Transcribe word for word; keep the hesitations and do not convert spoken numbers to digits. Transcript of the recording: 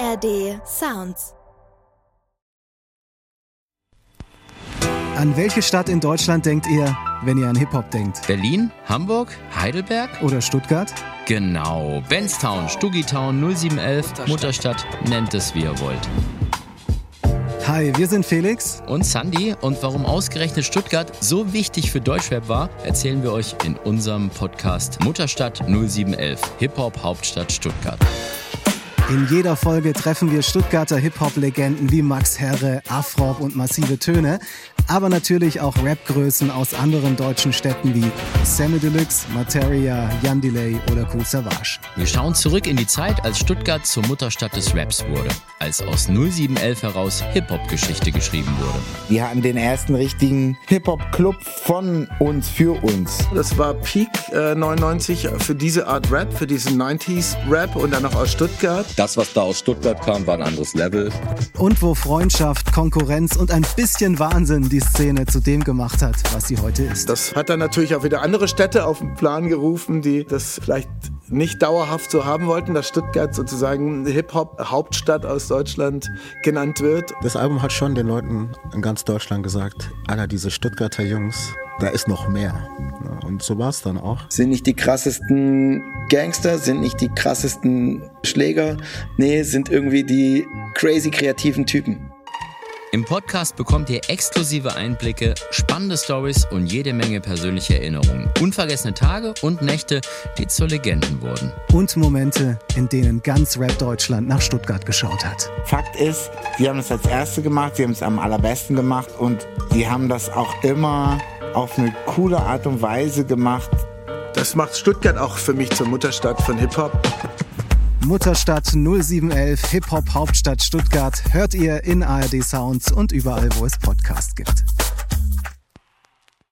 R D Sounds. An welche Stadt in Deutschland denkt ihr, wenn ihr an Hip-Hop denkt? Berlin, Hamburg, Heidelberg? Oder Stuttgart? Genau, Benztown, Stugitown, null sieben elf, Mutterstadt, nennt es wie ihr wollt. Hi, wir sind Felix und Sandy, und warum ausgerechnet Stuttgart so wichtig für Deutschrap war, erzählen wir euch in unserem Podcast Mutterstadt null sieben elf, Hip-Hop Hauptstadt Stuttgart. In jeder Folge treffen wir Stuttgarter Hip-Hop-Legenden wie Max Herre, Afrob und Massive Töne, aber natürlich auch Rap-Größen aus anderen deutschen Städten wie Samy Deluxe, Materia, Jan Delay oder Kool Savas. Wir schauen zurück in die Zeit, als Stuttgart zur Mutterstadt des Raps wurde, als aus null sieben elf heraus Hip-Hop-Geschichte geschrieben wurde. Wir hatten den ersten richtigen Hip-Hop-Club von uns, für uns. Das war Peak äh, neunundneunzig für diese Art Rap, für diesen neunziger-Rap und dann noch aus Stuttgart. Das, was da aus Stuttgart kam, war ein anderes Level. Und wo Freundschaft, Konkurrenz und ein bisschen Wahnsinn die Szene zu dem gemacht hat, was sie heute ist. Das hat dann natürlich auch wieder andere Städte auf den Plan gerufen, die das vielleicht nicht dauerhaft so haben wollten, dass Stuttgart sozusagen Hip-Hop-Hauptstadt aus Deutschland genannt wird. Das Album hat schon den Leuten in ganz Deutschland gesagt, Alter, diese Stuttgarter Jungs, da ist noch mehr. Und so war es dann auch. Sind nicht die krassesten Gangster, sind nicht die krassesten Schläger, nee, sind irgendwie die crazy kreativen Typen. Im Podcast bekommt ihr exklusive Einblicke, spannende Storys und jede Menge persönliche Erinnerungen. Unvergessene Tage und Nächte, die zu Legenden wurden. Und Momente, in denen ganz Rap-Deutschland nach Stuttgart geschaut hat. Fakt ist, sie haben das als Erste gemacht, sie haben es am allerbesten gemacht und sie haben das auch immer auf eine coole Art und Weise gemacht. Das macht Stuttgart auch für mich zur Mutterstadt von Hip-Hop. Mutterstadt null sieben elf, Hip-Hop Hauptstadt Stuttgart, hört ihr in A R D Sounds und überall, wo es Podcasts gibt.